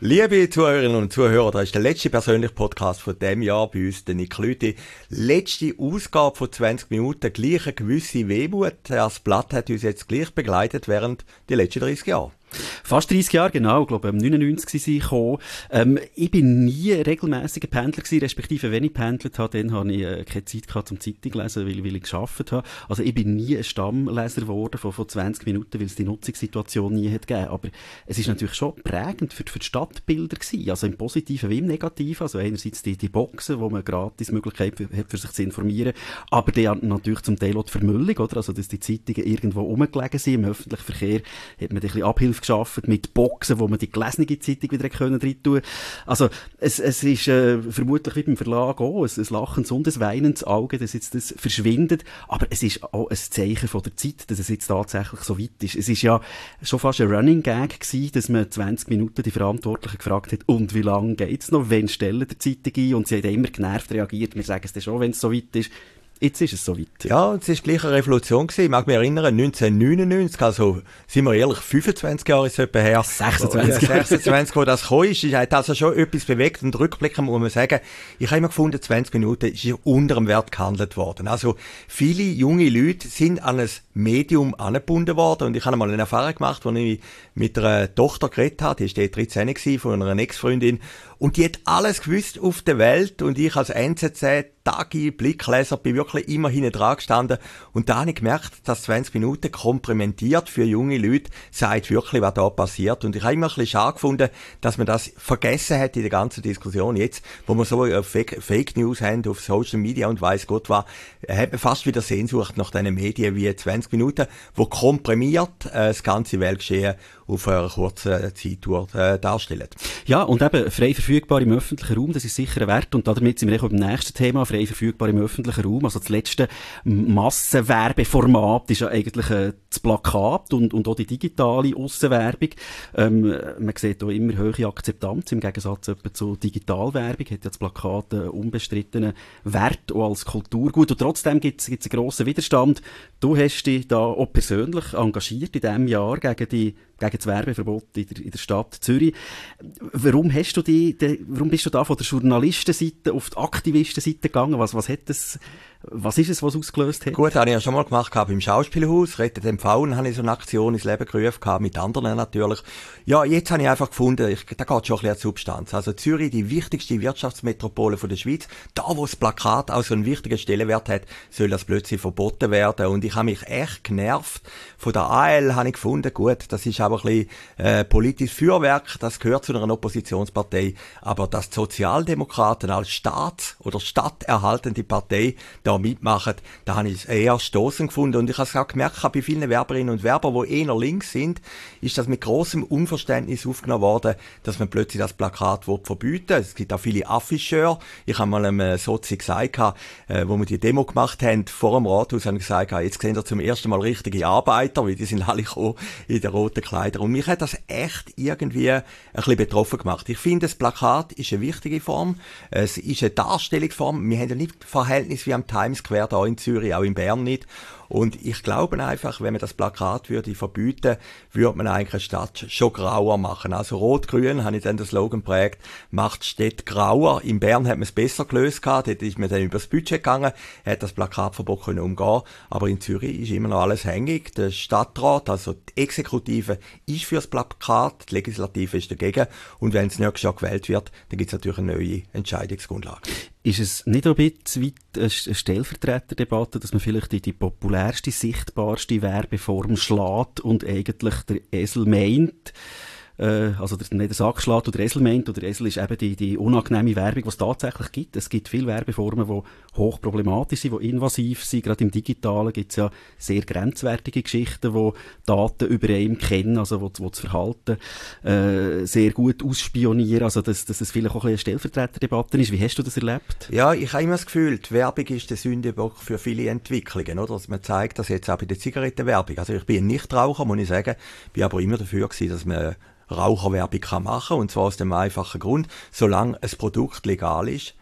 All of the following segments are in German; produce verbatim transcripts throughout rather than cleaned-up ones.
Liebe Zuhörerinnen und Zuhörer, das ist der letzte persönliche Podcast von diesem Jahr bei uns, der Nick Lüthi. Letzte Ausgabe von zwanzig Minuten, gleich eine gewisse Wehmut. Das Blatt hat uns jetzt gleich begleitet während die letzten dreißig Jahre. Fast dreißig Jahre, genau. Ich glaube, im neunundneunzig sind sie gekommen. Ähm, ich bin nie regelmässiger Pendler gewesen, respektive wenn ich pendelt habe, dann habe ich äh, keine Zeit gehabt zum Zeitung lesen, weil, weil ich gearbeitet habe. Also ich bin nie ein Stammleser geworden von, von zwanzig Minuten, weil es die Nutzungssituation nie hat gegeben. Aber es ist natürlich schon prägend für, für die Stadtbilder gewesen. Also im Positiven wie im Negativen. Also einerseits die, die Boxen, wo man gratis Möglichkeit für, hat, für sich zu informieren. Aber dann natürlich zum Teil auch die Vermüllung, oder? Also, dass die Zeitungen irgendwo rumgelegen sind. Im öffentlichen Verkehr hat man ein bisschen Abhilfe geschafft mit Boxen, wo man die gelesene Zeitung wieder können rein tun. Also es, es ist äh, vermutlich wie beim Verlag auch ein, ein lachendes und ein weinendes Auge, dass jetzt das verschwindet, aber es ist auch ein Zeichen von der Zeit, dass es jetzt tatsächlich so weit ist. Es ist ja schon fast ein Running Gag gewesen, dass man zwanzig Minuten die Verantwortlichen gefragt hat, und wie lange geht's noch, wann stellen die Zeitung ein, und sie haben immer genervt reagiert, wir sagen es dann schon, wenn es so weit ist. Jetzt ist es soweit. Ja, es war gleich eine Revolution gewesen. Ich mag mich erinnern, neunzehnhundertneunundneunzig, also, sind wir ehrlich, fünfundzwanzig Jahre ist es etwa her. sechsundzwanzig. sechsundzwanzig, wo das gekommen ist, hat also schon etwas bewegt. Und rückblickend muss man sagen, ich habe immer gefunden, zwanzig Minuten ist unter dem Wert gehandelt worden. Also, viele junge Leute sind an ein Medium angebunden worden. Und ich habe mal eine Erfahrung gemacht, als ich mit einer Tochter geredet habe, die war dreizehn gewesen, von einer Ex-Freundin. Und die hat alles gewusst auf der Welt. Und ich als N Z Z, Tagi, Blickleser, bin wirklich immer hinten dran gestanden. Und da habe ich gemerkt, dass zwanzig Minuten komprimentiert für junge Leute sagt wirklich, was da passiert. Und ich habe immer ein bisschen schade gefunden, dass man das vergessen hat in der ganzen Diskussion. Jetzt, wo wir so Fake, Fake News haben auf Social Media und weiss Gott was, hat man fast wieder Sehnsucht nach diesen Medien wie zwanzig Minuten, wo komprimiert äh, das ganze Weltgeschehen auf einer kurzen Zeittour äh, darstellen. Ja, und eben frei verfügbar im öffentlichen Raum, das ist sicher ein Wert. Und damit sind wir auch beim nächsten Thema, frei verfügbar im öffentlichen Raum. Also das letzte Massenwerbeformat ist ja eigentlich äh, das Plakat und, und auch die digitale Aussenwerbung. Ähm, man sieht auch immer höhere Akzeptanz im Gegensatz etwa zur Digitalwerbung. Hat ja das Plakat einen unbestrittenen Wert auch als Kulturgut. Und trotzdem gibt es einen grossen Widerstand. Du hast dich da auch persönlich engagiert in diesem Jahr gegen die gegen das Werbeverbot in der, in der Stadt Zürich. Warum hast du die, de, warum bist du da von der Journalistenseite auf die Aktivistenseite gegangen? Was, was hat das, was ist es, was ausgelöst hat? Gut, das habe ich ja schon mal gemacht, im Schauspielhaus. Rettet den Pfauen habe ich so eine Aktion ins Leben gerufen, mit anderen natürlich. Ja, jetzt habe ich einfach gefunden, ich, da geht schon ein bisschen an die Substanz. Also Zürich, die wichtigste Wirtschaftsmetropole von der Schweiz, da wo das Plakat auch so einen wichtigen Stellenwert hat, soll das plötzlich verboten werden. Und ich habe mich echt genervt. Von der A L habe ich gefunden, gut, das ist aber ein bisschen äh, politisches Feuerwerk, das gehört zu einer Oppositionspartei, aber dass die Sozialdemokraten als Staats- oder stadterhaltende Partei da mitmachen, da habe ich es eher stossend gefunden. Und ich habe es auch gemerkt, bei vielen Werberinnen und Werbern, die eher links sind, ist das mit grossem Unverständnis aufgenommen worden, dass man plötzlich das Plakat verbieten will. Es gibt auch viele Afficheure. Ich habe mal einem Sozi gesagt, äh, wo wir die Demo gemacht haben, vor dem Rathaus, habe ich gesagt, jetzt sehen wir zum ersten Mal richtige Arbeiter, weil die sind alle gekommen in den roten Kleidern. Und mich hat das echt irgendwie ein bisschen betroffen gemacht. Ich finde, das Plakat ist eine wichtige Form. Es ist eine Darstellungsform. Wir haben ja nicht Verhältnis wie am Times Square da in Zürich, auch in Bern nicht. Und ich glaube einfach, wenn man das Plakat würde verbieten, würde man eigentlich eine Stadt schon grauer machen. Also Rot-Grün, habe ich dann den Slogan geprägt, macht die Stadt grauer. In Bern hat man es besser gelöst gehabt, dort ist man dann über das Budget gegangen, hat das Plakatverbot können umgehen. Aber in Zürich ist immer noch alles hängig. Der Stadtrat, also die Exekutive, ist für das Plakat, die Legislative ist dagegen. Und wenn es nächstes Jahr gewählt wird, dann gibt es natürlich eine neue Entscheidungsgrundlage. Ist es nicht ein bisschen weit eine Stellvertreterdebatte, dass man vielleicht die, die populärste, sichtbarste Werbeform schlägt und eigentlich der Esel meint, äh, also der, nicht der Sack schlägt oder der Esel meint, oder der Esel ist eben die, die unangenehme Werbung, was es tatsächlich gibt. Es gibt viele Werbeformen, die hochproblematisch sind, die invasiv sind. Gerade im Digitalen gibt es ja sehr grenzwertige Geschichten, die Daten über einen kennen, also wo, wo das Verhalten äh, sehr gut ausspionieren. Also dass, dass es vielleicht auch ein bisschen eine Stellvertreterdebatte ist. Wie hast du das erlebt? Ja, ich habe immer das Gefühl, die Werbung ist der Sündenbock für viele Entwicklungen, oder? Dass man zeigt, dass jetzt auch bei der Zigarettenwerbung. Also ich bin ein Nichtraucher, muss ich sagen, bin aber immer dafür gewesen, dass man Raucherwerbung kann machen, und zwar aus dem einfachen Grund, solange ein Produkt legal ist,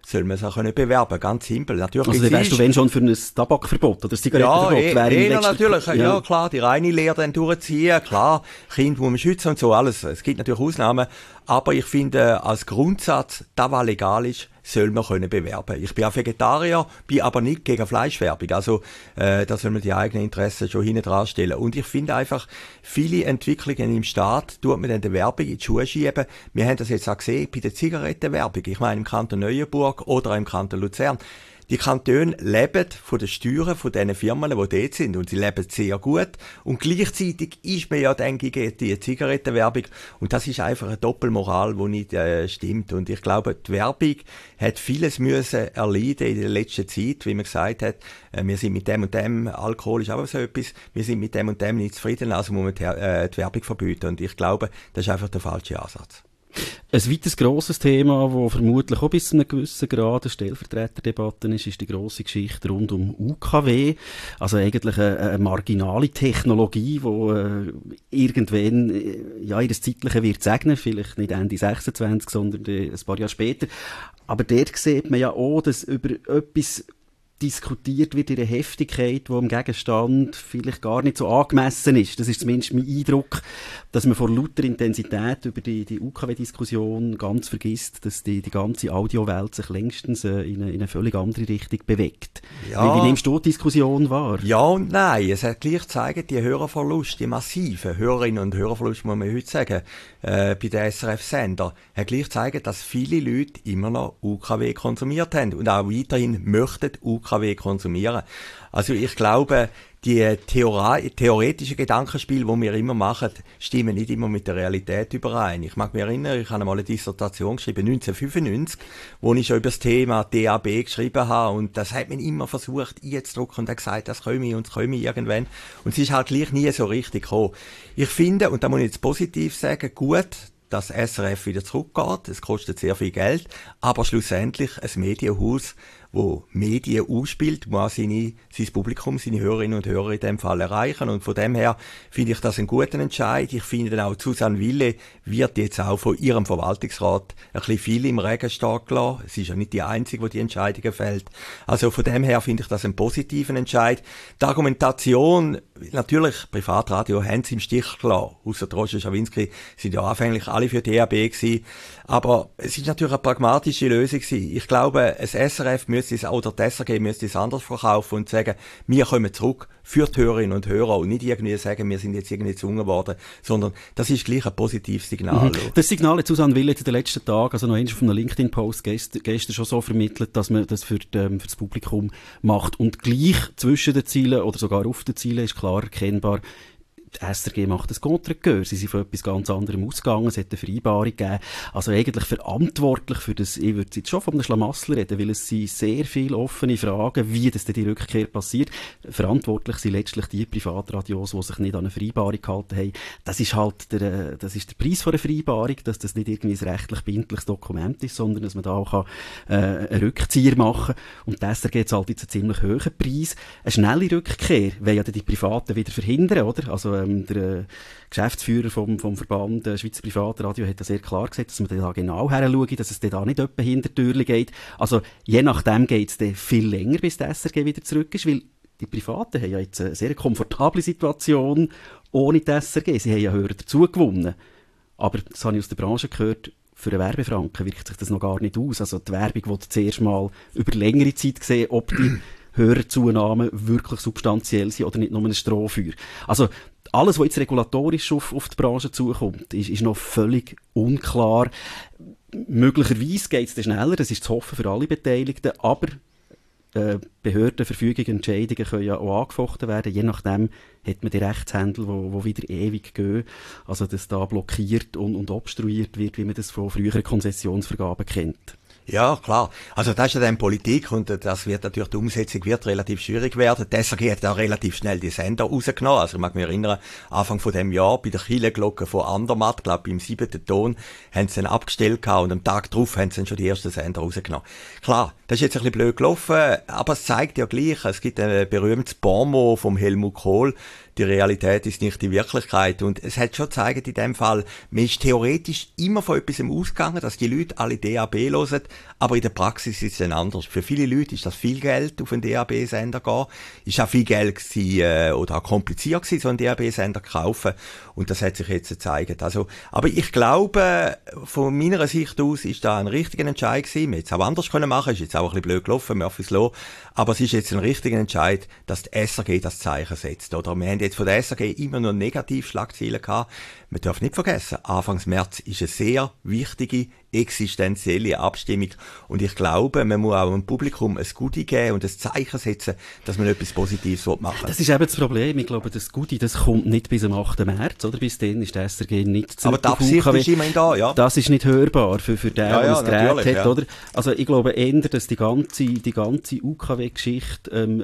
soll man sich auch können bewerben, ganz simpel. Natürlich also dann wärst du wenn schon für ein Tabakverbot oder ein Zigarettenverbot? Ja, wäre eh, letzten... natürlich, ja. ja klar, die reine Lehre dann durchziehen, klar, Kinder muss man schützen und so, alles. Es gibt natürlich Ausnahmen, aber ich finde, als Grundsatz, da was legal ist, soll man können bewerben. Ich bin auch Vegetarier, bin aber nicht gegen Fleischwerbung. Also äh, da soll man die eigenen Interessen schon hinten dran stellen. Und ich finde einfach, viele Entwicklungen im Staat tut man dann die Werbung in die Schuhe schieben. Wir haben das jetzt auch gesehen bei der Zigarettenwerbung. Ich meine im Kanton Neuenburg oder im Kanton Luzern. Die Kantone leben von den Steuern von diesen Firmen, die dort sind. Und sie leben sehr gut. Und gleichzeitig ist man ja, denke ich, gegen die Zigarettenwerbung. Und das ist einfach eine Doppelmoral, die nicht äh, stimmt. Und ich glaube, die Werbung hat vieles müssen erleiden in der letzten Zeit, wie man gesagt hat, äh, wir sind mit dem und dem, Alkohol ist auch so etwas, wir sind mit dem und dem nicht zufrieden, also muss man die, äh, die Werbung verbieten. Und ich glaube, das ist einfach der falsche Ansatz. Ein weiteres grosses Thema, das vermutlich auch bis zu einem gewissen Grad eine Stellvertreterdebatte ist, ist die grosse Geschichte rund um U K W. Also eigentlich eine, eine marginale Technologie, die äh, irgendwann äh, ja, ihr Zeitliche wird segnen, vielleicht nicht Ende sechsundzwanzig, sondern äh, ein paar Jahre später. Aber dort sieht man ja auch, dass über etwas diskutiert wird in einer Heftigkeit, die im Gegenstand vielleicht gar nicht so angemessen ist. Das ist zumindest mein Eindruck, dass man vor lauter Intensität über die, die U K W-Diskussion ganz vergisst, dass die, die ganze Audiowelt sich längstens äh, in, eine, in eine völlig andere Richtung bewegt. Ja. Wie, wie nimmst du die Diskussion wahr? Ja und nein. Es hat gleich gezeigt, die Hörerverlust, die massiven Hörerinnen und Hörerverlust, muss man heute sagen, äh, bei den S R F-Sender, hat gleich gezeigt, dass viele Leute immer noch U K W konsumiert haben und auch weiterhin möchten U K W konsumieren. Also ich glaube, die Theora- theoretischen Gedankenspiele, die wir immer machen, stimmen nicht immer mit der Realität überein. Ich mag mich erinnern, ich habe einmal eine Dissertation geschrieben, neunzehnhundertfünfundneunzig, wo ich schon über das Thema D A B geschrieben habe und das hat man immer versucht einzudrücken und hat gesagt, das komme und das komme irgendwann. Und es ist halt gleich nie so richtig gekommen. Ich finde, und da muss ich jetzt positiv sagen, gut, dass S R F wieder zurückgeht. Es kostet sehr viel Geld, aber schlussendlich ein Medienhaus, wo Medien ausspielt, muss seine, sein Publikum, seine Hörerinnen und Hörer in dem Fall erreichen. Und von dem her finde ich das einen guten Entscheid. Ich finde dann auch, Susanne Wille wird jetzt auch von ihrem Verwaltungsrat ein bisschen viel im Regen stehen gelassen. Es ist ja nicht die Einzige, die die Entscheidungen fällt. Also von dem her finde ich das einen positiven Entscheid. Die Argumentation, natürlich, Privatradio haben sie im Stich gelassen. Ausser Roger Schawinski sind ja anfänglich alle für D A B gewesen. Aber es ist natürlich eine pragmatische Lösung gewesen. Ich glaube, ein S R F müsste es, oder die S R G müsste es anders verkaufen und sagen, wir kommen zurück für die Hörerinnen und Hörer und nicht irgendwie sagen, wir sind jetzt irgendwie gezwungen worden, sondern das ist gleich ein positives Signal. Mhm. Das Signal hat Susanne Wille in den letzten Tagen, also noch einmal von einem LinkedIn-Post gestern, gestern schon so vermittelt, dass man das für, die, ähm, für das Publikum macht. Und gleich zwischen den Zielen oder sogar auf den Zielen ist klar erkennbar, die S R G macht ein Contre-Cœur. Sie sind von etwas ganz anderem ausgegangen. Es hat eine Vereinbarung gegeben. Also eigentlich verantwortlich für das, ich würde jetzt schon von einem Schlamassel reden, weil es sind sehr viele offene Fragen, wie das denn die Rückkehr passiert. Verantwortlich sind letztlich die Privatradios, die sich nicht an eine Vereinbarung gehalten haben. Das ist halt der, das ist der Preis von einer Vereinbarung, dass das nicht irgendwie ein rechtlich bindliches Dokument ist, sondern dass man da auch kann, äh, einen Rückzieher machen kann. Und die S R G zahlt jetzt einen ziemlich hohen Preis. Eine schnelle Rückkehr wollen ja die Privaten wieder verhindern, oder? Also, der äh, Geschäftsführer vom, vom Verband äh, Schweizer Privatradio hat das sehr klar gesagt, dass man da genau her schaut, dass es da nicht etwa hinter die Türen geht. Also je nachdem geht es dann viel länger, bis der S R G wieder zurück ist, weil die Privaten haben ja jetzt eine sehr komfortable Situation ohne die S R G. Sie haben ja Hörer dazu gewonnen. Aber, das habe ich aus der Branche gehört, für einen Werbefranken wirkt sich das noch gar nicht aus. Also die Werbung will zuerst mal über längere Zeit sehen, ob die Hörerzunahmen wirklich substanziell sind oder nicht nur ein Strohfeuer. Also alles, was jetzt regulatorisch auf, auf die Branche zukommt, ist, ist noch völlig unklar. Möglicherweise geht es dann schneller, das ist zu hoffen für alle Beteiligten, aber äh, Behörden, Verfügungen, Entscheidungen können ja auch angefochten werden. Je nachdem hat man die Rechtshändel, die wieder ewig gehen. Also dass da blockiert und, und obstruiert wird, wie man das von früheren Konzessionsvergaben kennt. Ja, klar. Also das ist ja dann Politik und das wird natürlich, die Umsetzung wird relativ schwierig werden. Die S R G hat auch relativ schnell die Sender rausgenommen. Also ich mag mich erinnern, Anfang von dem Jahr bei der Kirchenglocke von Andermatt, glaube beim siebten Ton, haben sie dann abgestellt gehabt und am Tag drauf haben sie dann schon die ersten Sender rausgenommen. Klar, das ist jetzt ein bisschen blöd gelaufen, aber es zeigt ja gleich, es gibt ein berühmtes Bonmot vom Helmut Kohl, die Realität ist nicht die Wirklichkeit. Und es hat schon gezeigt, in dem Fall, man ist theoretisch immer von etwas ausgegangen, dass die Leute alle D A B hören, aber in der Praxis ist es dann anders. Für viele Leute ist das viel Geld, auf einen D A B-Sender gehen. Ist auch viel Geld gewesen, äh, oder auch kompliziert gewesen, so einen D A B-Sender kaufen. Und das hat sich jetzt gezeigt. Also, aber ich glaube, von meiner Sicht aus ist da ein richtiger Entscheid gewesen. Wir hätten es auch anders können machen, ist jetzt auch ein bisschen blöd gelaufen, Murphy's Law. Aber es ist jetzt ein richtiger Entscheid, dass die S R G das Zeichen setzt, oder? Wir haben jetzt von der S R G immer nur Negativschlagzeilen gehabt. Man darf nicht vergessen, Anfang März ist eine sehr wichtige, existenzielle Abstimmung. Und ich glaube, man muss auch dem Publikum ein Goodie geben und ein Zeichen setzen, dass man etwas Positives machen will. Das ist eben das Problem. Ich glaube, das Goodie, das kommt nicht bis am achten März, oder? Bis dann ist die S R G nicht zurück. Aber die Absicht ist immerhin da, ja. Das ist nicht hörbar für, für den, ja, der ja, das Gerät hat, ja. oder? Also, ich glaube eher, dass die ganze, die ganze U K W-Geschichte, ähm,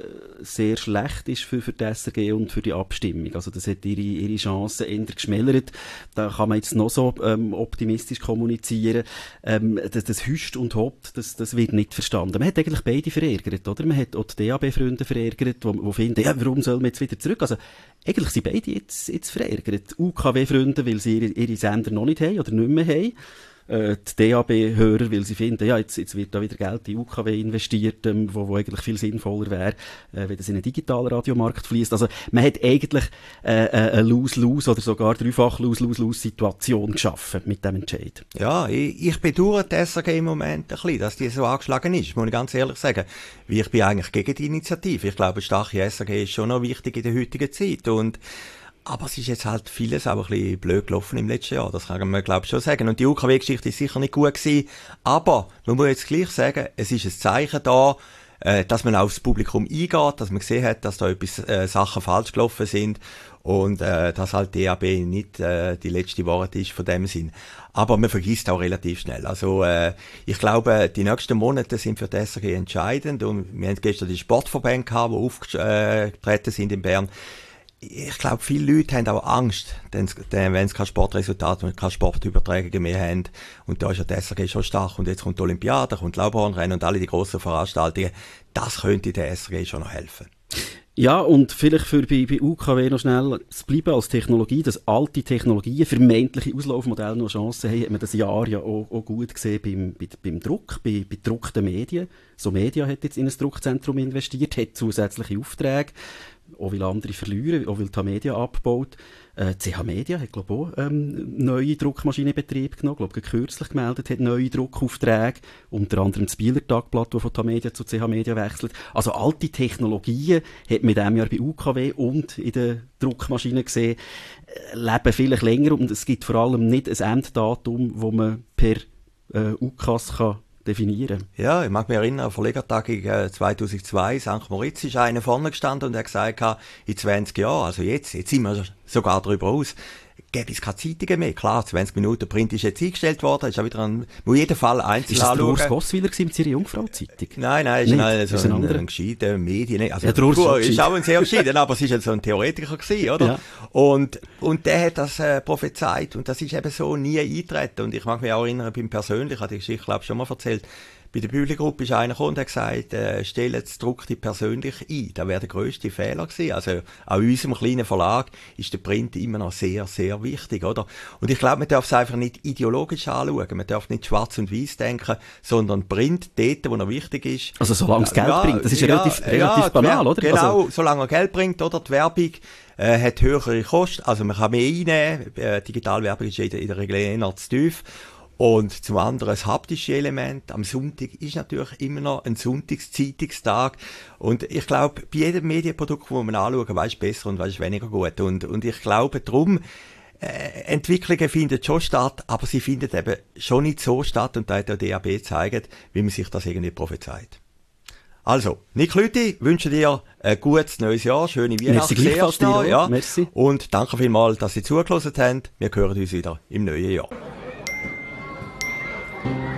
sehr schlecht ist für, für die S R G und für die Abstimmung. Also, das hat ihre, ihre Chancen eher geschmälert. Da kann man jetzt noch so, ähm, optimistisch kommunizieren. Ähm, das, das hüscht und hoppt, das, das wird nicht verstanden. Man hat eigentlich beide verärgert, oder? Man hat auch die D A B-Freunde verärgert, die, die finden, ja, warum sollen wir jetzt wieder zurück? Also, eigentlich sind beide jetzt, jetzt verärgert. U K W-Freunde, weil sie ihre, ihre Sender noch nicht haben oder nicht mehr haben. Äh, die D A B-Hörer, weil sie finden, ja, jetzt, jetzt wird da wieder Geld in U K W investiert, ähm, wo, wo eigentlich viel sinnvoller wäre, äh, wenn das in einen digitalen Radiomarkt fließt. Also, man hat eigentlich äh, eine Lose-Lose oder sogar dreifach Lose-Lose-Lose-Situation geschaffen mit dem Entscheid. Ja, ich, ich bedauere die S R G im Moment ein bisschen, dass die so angeschlagen ist, muss ich ganz ehrlich sagen. Weil ich bin eigentlich gegen die Initiative. Ich glaube, eine starke S R G ist schon noch wichtig in der heutigen Zeit. Und aber es ist jetzt halt vieles auch ein bisschen blöd gelaufen im letzten Jahr. Das kann man, glaube ich, schon sagen. Und die U K W-Geschichte ist sicher nicht gut gewesen. Aber man muss jetzt gleich sagen, es ist ein Zeichen da, äh, dass man aufs Publikum eingeht, dass man gesehen hat, dass da etwas, äh, Sachen falsch gelaufen sind. Und, äh, dass halt D A B nicht, äh, die letzte Wort ist von dem Sinn. Aber man vergisst auch relativ schnell. Also, äh, ich glaube, die nächsten Monate sind für die S R G entscheidend. Und wir haben gestern die Sportverbände gehabt, die aufgetreten sind in Bern. Ich glaube, viele Leute haben auch Angst, denn, denn wenn sie kein Sportresultat und keine Sportübertragungen mehr haben. Und da ist ja die S R G schon stark. Und jetzt kommt die Olympiade, kommt Laubhornrennen und alle die grossen Veranstaltungen. Das könnte der S R G schon noch helfen. Ja, und vielleicht für bei, bei U K W noch schnell zu bleiben als Technologie, dass alte Technologien, vermeintliche Auslaufmodelle noch Chancen haben, hat man das Jahr ja auch, auch gut gesehen beim, bei, beim Druck, bei, bei gedruckten Medien. So Media hat jetzt in ein Druckzentrum investiert, hat zusätzliche Aufträge, auch weil andere verlieren, auch weil die Media abbaut. Äh, C H Media hat, glaube ich, auch ähm, neue Druckmaschinen in Betrieb genommen. Ich glaube, kürzlich gemeldet, hat neue Druckaufträge. Unter anderem das Bieler Tagblatt, das von T Media zu C H Media wechselt. Also alte Technologien hat man in diesem Jahr bei U K W und in den Druckmaschinen gesehen, äh, leben vielleicht länger und es gibt vor allem nicht ein Enddatum, wo man per äh, U K A S kann definieren. Ja, ich mag mich erinnern, Verlegertagung äh, zweitausendzwei, Sankt Moritz ist einer vorne gestanden und er hat gesagt, in zwanzig Jahren, also jetzt, jetzt sind wir sogar darüber aus, gäbe es keine Zeitungen mehr. Klar, zwanzig Minuten Print ist jetzt eingestellt worden, ist auch wieder ein, muss jeden Fall einzeln anschauen. Ist das der Urs Gosswiller mit seiner Jungfrau-Zeitung? Nein, nein, ist nicht. ein, so ist ein, ein, ein, ein gescheiter Medien, also, ja, der Urs Urs ist auch ein sehr gescheiter, aber es ist halt so ein Theoretiker gewesen, oder? Ja. Und, und der hat das, äh, prophezeit, und das ist eben so nie eingetreten. Und ich mag mich auch erinnern, beim Persönlich, ich habe die Geschichte, glaube ich, schon mal erzählt, bei der Bühlegruppe ist einer gekommen und hat gesagt, äh, stellen das Druckte persönlich ein. Das wäre der grösste Fehler gewesen. Also, auch in unserem kleinen Verlag ist der Print immer noch sehr, sehr wichtig, oder? Und ich glaube, man darf es einfach nicht ideologisch anschauen. Man darf nicht schwarz und weiß denken, sondern Print dort, wo er wichtig ist. Also, solange es Geld ja, bringt. Das ist ja, ja relativ, relativ ja, banal, oder? Genau, also, solange er Geld bringt, oder? Die Werbung, äh, hat höhere Kosten. Also, man kann mehr einnehmen. Äh, Digitalwerbung ist in der, in der Regel eher zu tief. Und zum anderen das haptische Element. Am Sonntag ist natürlich immer noch ein Sonntagszeitungstag. Und ich glaube, bei jedem Medienprodukt, das man anschauen, was ist besser und was ist weniger gut. Und, und ich glaube, darum, äh, Entwicklungen finden schon statt, aber sie finden eben schon nicht so statt. Und da hat der D A B gezeigt, wie man sich das irgendwie prophezeit. Also, Nick Lüthi, wünsche dir ein gutes neues Jahr, schöne Weihnachten. Ja. Merci. Und danke vielmals, dass Sie zugehört haben. Wir hören uns wieder im neuen Jahr.